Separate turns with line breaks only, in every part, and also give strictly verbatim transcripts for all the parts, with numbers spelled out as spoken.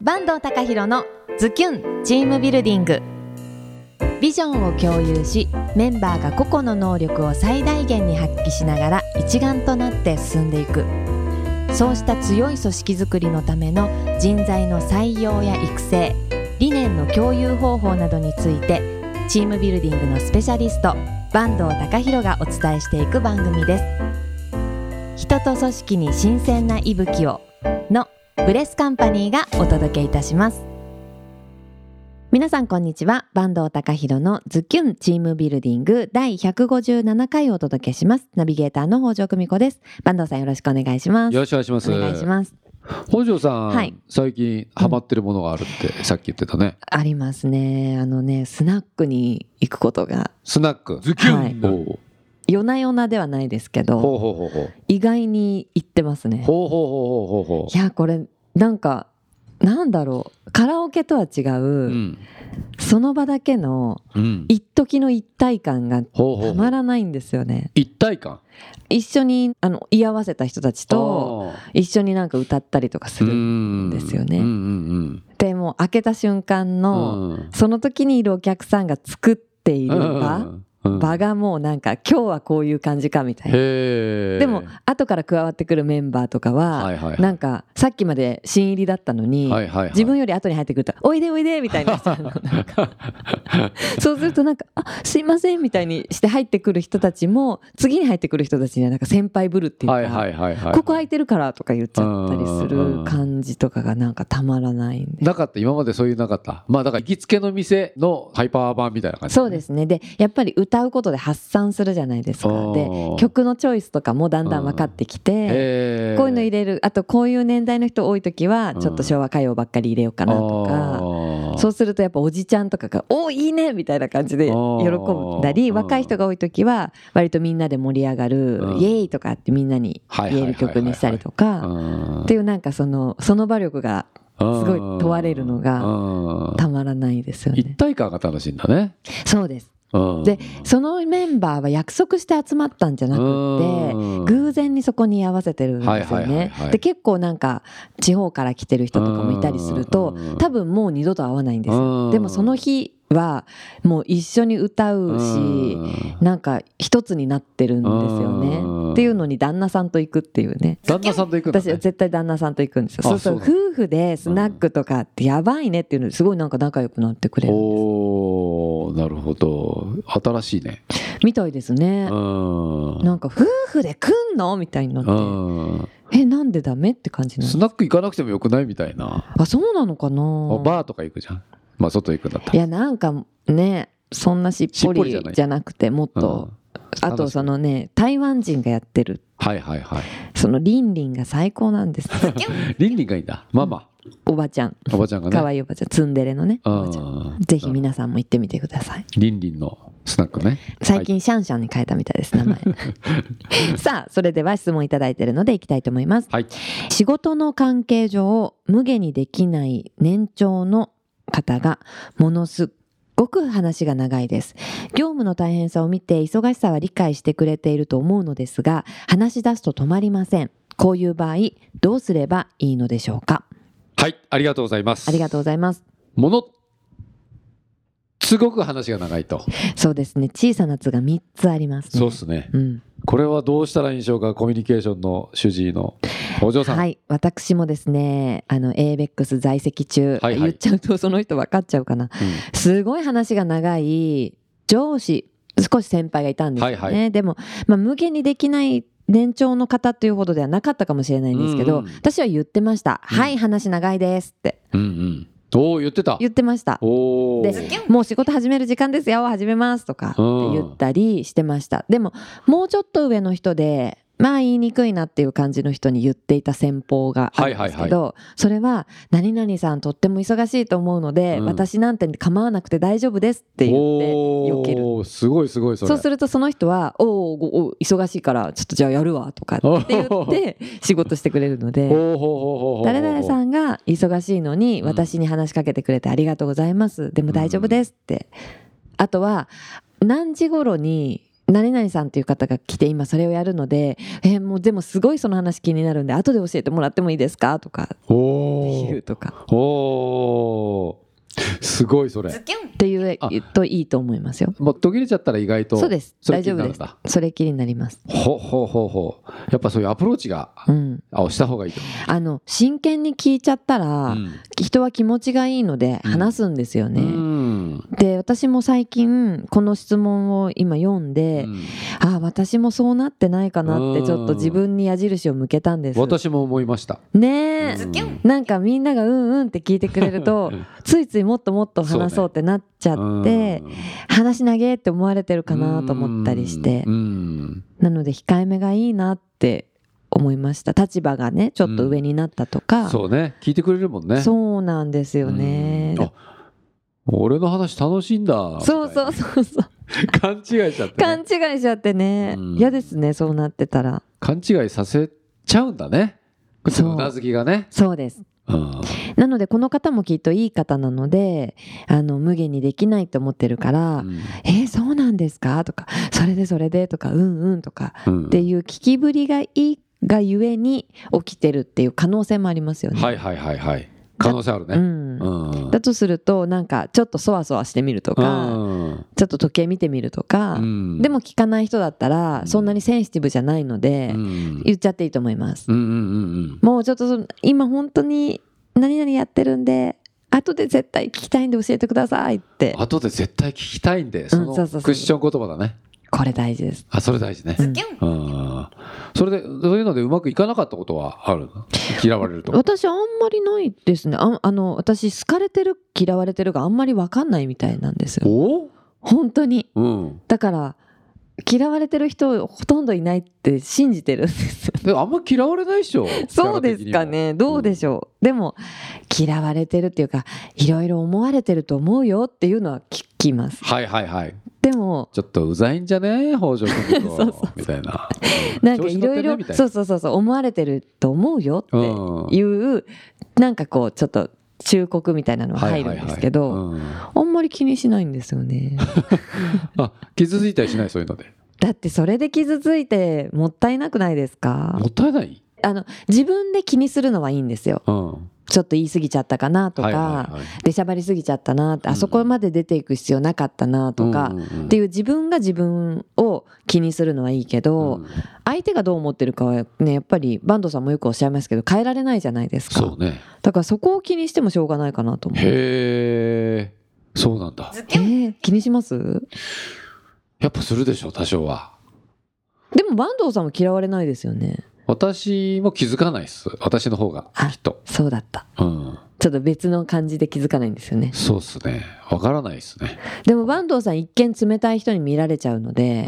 坂東隆弘のズキュンチームビルディング。ビジョンを共有し、メンバーが個々の能力を最大限に発揮しながら一丸となって進んでいく。そうした強い組織づくりのための人材の採用や育成、理念の共有方法などについて、チームビルディングのスペシャリスト坂東隆弘がお伝えしていく番組です。人と組織に新鮮な息吹をのブレスカンパニーがお届けいたします。皆さんこんにちは。坂東隆弘のズキュンチームビルディングだいひゃくごじゅうななかいをお届けします。ナビゲーターの北条久美子です。坂東さんよろしくお願いします。
よろしくお願いします。
お願いします。
北条さん、
はい、最
近ハマってるものがあるって、うん、さっき言ってたね。
ありますね。あのね、スナックに行くことが。
スナックズキュン、はい、
夜な夜なではないですけど、
ほうほうほうほう、
意外に行ってますね。
ほうほうほうほうほう。
いや、これなんかなんだろう、カラオケとは違う、うん、その場だけの一時の一体感がたまらないんですよね。ほうほうほう、
一体感、
一緒にあの居合わせた人たちと一緒になんか歌ったりとかするんですよね。うんうんうん、でも開けた瞬間のその時にいるお客さんが作っている場、うん場がもうなんか今日はこういう感じかみたいな。でも後から加わってくるメンバーとかはなんかさっきまで新入りだったのに自分より後に入ってくるとおいでおいでみたいなそうするとなんかあすいませんみたいにして入ってくる人たちも次に入ってくる人たちにはなんか先輩ぶるっていうかここ空いてるからとか言っちゃったりする感じとかがなんかたまらないんで。
なかった、今までそういうなかった。まあだから行きつけの店のハイパー版みたいな感じ、ね、そう
ですね。でやっぱり歌歌うことで発散するじゃないですか。で曲のチョイスとかもだんだん分かってきて、こういうの入れる、あとこういう年代の人多い時はちょっと昭和歌謡ばっかり入れようかなとか、そうするとやっぱおじちゃんとかがおいいねみたいな感じで喜んだり、若い人が多い時は割とみんなで盛り上がるイエーイとかってみんなに言える曲にしたりとかっていう、なんかそのその場力がすごい問われるのがたまらないですよね。
一体感が楽しいんだね。
そうです。でそのメンバーは約束して集まったんじゃなくて偶然にそこに合わせてるんですよね。で結構なんか地方から来てる人とかもいたりすると多分もう二度と会わないんですよ。でもその日はもう一緒に歌うし、なんか一つになってるんですよね。っていうのに旦那さんと行くっていうね。
旦那さんと行くんだね。
私は絶対旦那さんと行くんですよ。そうすると夫婦でスナックとかってやばいねっていうのですごいなんか仲良くなってくれるんです。
おー、なるほど。新しいね
みたいですね。なんか夫婦で来んのみたいになってえなんでダメって感じなんです。
スナック行かなくてもよくないみたいな。
あ、そうなのかな。
バーとか行くじゃん。まあ外行くんだったら。
いやなんかね、そんなしっぽりじゃなくてもっと、うん、あとそのね台湾人がやってる、
はいはいはい、
そのリンリンが最高なんです
リンリンがいいんだ。ママ、
うん、おばちゃん、
おばちゃんがね、
かわいいおばちゃん、ツンデレのねおばちゃん。ぜひ皆さんも行ってみてください。
リンリンのスナックね。
最近シャンシャンに変えたみたいです名前さあそれでは質問いただいているのでいきたいと思います、はい、仕事の関係上無下にできない年長の方がものすごく話が長いです。業務の大変さを見て忙しさは理解してくれていると思うのですが話し出すと止まりません。こういう場合どうすればいいのでしょうか。
はい、ありがとうございます。
ありがとうございます。
ものすごく話が長いと。
そうですね。小さなつがみっつありますね。
そうですね、
うん、
これはどうしたらいいんでしょうか。コミュニケーションの主治医の北条さん。
はい、私もですねあの エーベックス 在籍中、はいはい、言っちゃうとその人分かっちゃうかな、うん、すごい話が長い上司、少し先輩がいたんですよね、はいはい、でも、まあ、無限にできない年長の方というほどではなかったかもしれないんですけど、うんうん、私は言ってました、うん、はい話長いですって、
うんうん、おー、言ってた
言ってました。おでもう仕事始める時間ですよ、始めますとかって言ったりしてました。でももうちょっと上の人でまあ言いにくいなっていう感じの人に言っていた先方があるんですけど、はいはいはい、それは何々さんとっても忙しいと思うので、うん、私なんて構わなくて大丈夫ですって言って避ける。
すごいすごい。それ
そうするとその人はおお忙しいからちょっとじゃあやるわとかって言って仕事してくれるので誰々さんが忙しいのに私に話しかけてくれてありがとうございます、でも大丈夫ですって、うん、あとは何時頃に何々さんという方が来て今それをやるので、えー、もうでもすごいその話気になるんで後で教えてもらってもいいですかとか
お
言うとか
おすごいそれ
っていうといいと思いますよ。
もう途切れちゃったら意外と
そうです、
それ
大丈夫です。それっきりになります。
ほほうほうほうやっぱそういうアプローチが、うん、あした方がいいと。あ
の真剣に聞いちゃったら、うん、人は気持ちがいいので話すんですよね、うん、で私も最近この質問を今読んで、うん、あ私もそうなってないかなってちょっと自分に矢印を向けたんです。
私も思いました
ねえ、うん、なんかみんながうんうんって聞いてくれるとついついもっともっと話そうってなっちゃって、ね、話長えって思われてるかなと思ったりして、なので控えめがいいなって思いました。立場がねちょっと上になったとか、
うん、そうね聞いてくれるもんね。
そうなんですよね。
あ俺の話楽しいんだ。
そうそうそうそう
勘違いしちゃって、ね、
勘違いしちゃってね嫌ですねそうなってたら。
勘違いさせちゃうんだね。そううなずきがね。
そうです。うん、なのでこの方もきっといい方なのであの無限にできないと思ってるから、うん、えー、そうなんですかとかそれでそれでとかうんうんとか、うん、っていう聞きぶりがいいがゆえに起きてるっていう可能性もありますよね。
はいはいはいはい可能性あるね、
うんうん、だとするとなんかちょっとそわそわしてみるとか、うん、ちょっと時計見てみるとか、うん、でも聞かない人だったらそんなにセンシティブじゃないので、うん、言っちゃっていいと思います、うんうんうんうん、もうちょっと今本当に何々やってるんで後で絶対聞きたいんで教えてくださいって。
後で絶対聞きたいんでそのクッション言葉だね。
これ大事です。
あそれ大事ね、うん、それでそういうのでうまくいかなかったことはある？嫌われると。
私あんまりないですね。 あ, あの私好かれてる嫌われてるがあんまり分かんないみたいなんですよ。お本当に、うん、だから嫌われてる人ほとんどいないって信じてるんですよ。
であんま嫌われないでしょ。
そうですかねどうでしょう、うん、でも嫌われてるっていうかいろいろ思われてると思うよっていうのは聞きます。
はいはいはい。
でも
ちょっとうざいんじゃね北条君とそうそうみたいな
なんかいろいろそうそうそうそう思われてると思うよっていう、うん、なんかこうちょっと忠告みたいなのが入るんですけど、はいはいはいうん、あんまり気にしないんですよね。
あ傷ついたりしないそういうので。
だってそれで傷ついてもったいなくないですか？
もったいない？あの
自分で気にするのはいいんですよ、うん、ちょっと言い過ぎちゃったかなとか、はいはいはい、出しゃばりすぎちゃったなって、うん、あそこまで出ていく必要なかったなとか、うんうんうん、っていう自分が自分を気にするのはいいけど、うん、相手がどう思ってるかはねやっぱり坂東さんもよくおっしゃいますけど変えられないじゃないですか。
そうね。
だからそこを気にしてもしょうがないかなと思う。
へーそうなんだ。
えー、気にします？
やっぱするでしょ多少は。
でも坂東さんも嫌われないですよね。
私も気づかないです。私の方がきっと。
そうだった、うん、ちょっと別の感じで気づかないんですよね。
そうっすねわからないですね。
でも坂東さん一見冷たい人に見られちゃうので、うん、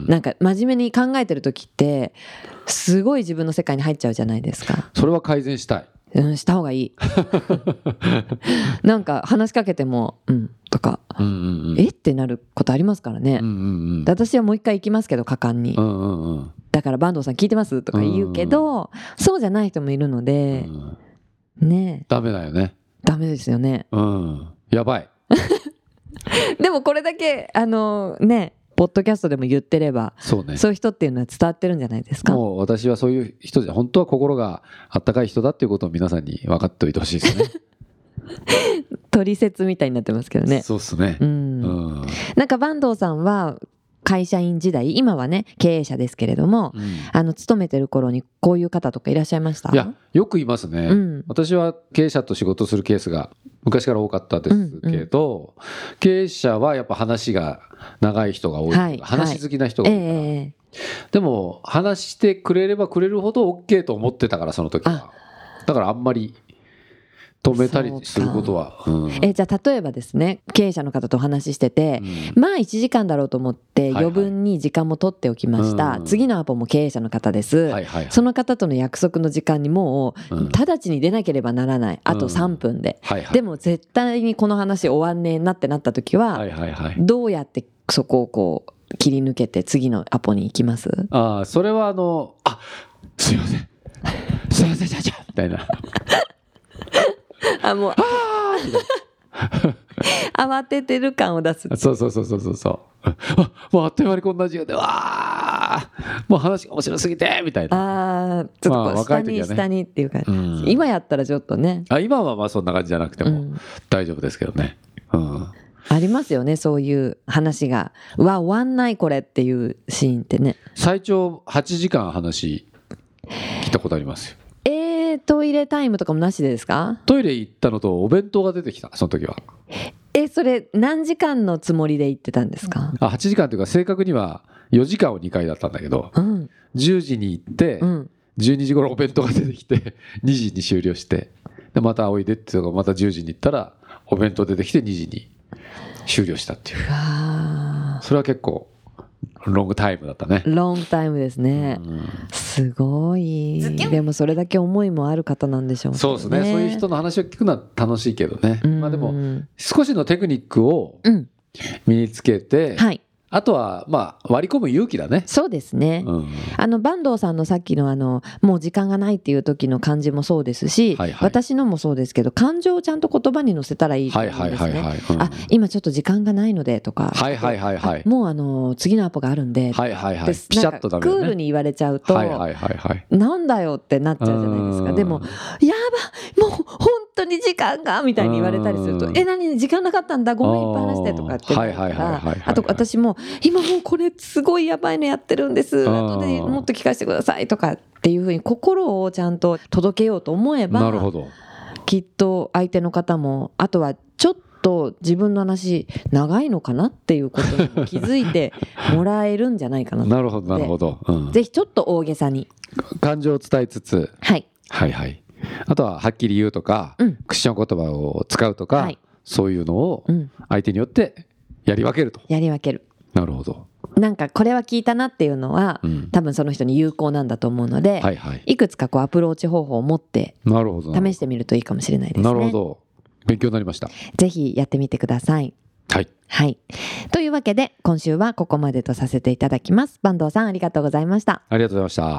なんか真面目に考えてる時ってすごい自分の世界に入っちゃうじゃないですか。
それは改善したい。
うん、した方がいい。なんか話しかけてもうんとか、うんうんうん、えってなることありますからね、うんうんうん、私はもう一回行きますけど果敢に、うんうんうん、だから坂東さん聞いてますとか言うけど、うんうん、そうじゃない人もいるので、うん、ね
ダメだよね。
ダメですよね、
うん、やばい。
でもこれだけあのねポッドキャストでも言ってればそうね、そういう人っていうのは伝わってるんじゃないですか。
もう私はそういう人じゃ本当は心があったかい人だっていうことを皆さんに分かっておいてほしいですね。
取説みたいになってますけどね。
そうっすね、うんうん、
なんか坂東さんは会社員時代今はね経営者ですけれども、うん、あの勤めてる頃にこういう方とかいらっしゃいました？
いやよくいますね、うん、私は経営者と仕事するケースが昔から多かったですけど、うんうん、経営者はやっぱ話が長い人が多い、はい、話好きな人が多いから、はいえー、でも話してくれればくれるほど OK と思ってたからその時はだからあんまり止めたりすることは、うん、え
じゃあ例えばですね経営者の方とお話ししてて、うん、まあいちじかんだろうと思って余分に時間も取っておきました、はいはい、次のアポも経営者の方です、はいはいはい、その方との約束の時間にもう直ちに出なければならない、うん、あとさんぷんで、はいはい、でも絶対にこの話終わんねえなってなった時は、はいはいはい、どうやってそこをこう切り抜けて次のアポに行きます？
ああそれはあのあすいませんすいませんじゃじゃみたいな
あもうあ慌ててる感を出す。
そうそうそうそうそうそうあもうあっという間にこんな時間でわあもう話が面白すぎてみたいな。
ああちょっとこう、まあ、下に、ね、下にっていうか、うん、今やったらちょっとね
あ今はまあそんな感じじゃなくても大丈夫ですけどね、うん、
ありますよねそういう話がうわ終わんないこれっていうシーンってね。
最長はちじかん話聞いたことありますよ。
えー、トイレタイムとかもなしでですか？
トイレ行ったのとお弁当が出てきたその時は。
えそれ何時間のつもりで行ってたんですか？
あはちじかんというか正確にはよじかんをにかいだったんだけど、うん、じゅうじに行って、うん、じゅうにじ頃お弁当が出てきてにじに終了してでまたおいでっていうのがまたじゅうじに行ったらお弁当出てきてにじに終了したっていう。それは結構ロングタイムだったね。
ロングタイムですね、うん、すごい。でもそれだけ思いもある方なんでしょうね。
そうですね。そういう人の話を聞くのは楽しいけどね、うん、まあでも少しのテクニックを身につけて、うんはい、あとはまあ割り込む勇気だね。
そうですね、うん、あの坂東さんのさっきのあのもう時間がないっていう時の感じもそうですし、はいはい、私のもそうですけど感情をちゃんと言葉に乗せたらいいと思うんですね。あ今ちょっと時間がないのでとか、はいはいはいはい、もうあの次のアポがあるんで、はいはいはい、ピシャッとダメだね。クールに言われちゃうと、はいはいはいはい、なんだよってなっちゃうじゃないですか。でもやばもう本当に時間がみたいに言われたりするとえ何時間なかったんだごめんいっぱい話してとかって言ったら、あと私も今もうこれすごいやばいのやってるんです後でもっと聞かせてくださいとかっていうふうに心をちゃんと届けようと思えばなるほどきっと相手の方もあとはちょっと自分の話長いのかなっていうことに気づいてもらえるんじゃないかなとなるほどなるほど、うん、ぜひちょっと大げさに
感情を伝えつつ、はい、はいはいあとははっきり言うとか、うん、クッション言葉を使うとか、はい、そういうのを相手によってやり分けると
やり分ける。
なるほど。
なんかこれは聞いたなっていうのは、うん、多分その人に有効なんだと思うので、はいはい、いくつかこうアプローチ方法を持って試してみるといいかもしれないですね。なるほど。
勉強になりました。
ぜひやってみてください。
はい、
はい、というわけで今週はここまでとさせていただきます。坂東さんありがとうございました。
ありがとうございました。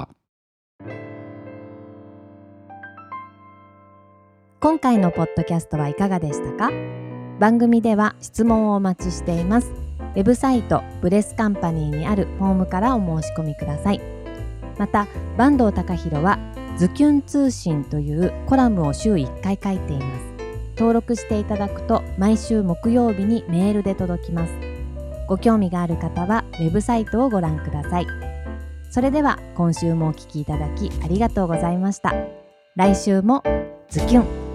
今回のポッドキャストはいかがでしたか？番組では質問をお待ちしています。ウェブサイトブレスカンパニーにあるフォームからお申し込みください。また坂東隆弘はズキュン通信というコラムを週いっかい書いています。登録していただくと毎週木曜日にメールで届きます。ご興味がある方はウェブサイトをご覧ください。それでは今週もお聞きいただきありがとうございました。来週もズキュン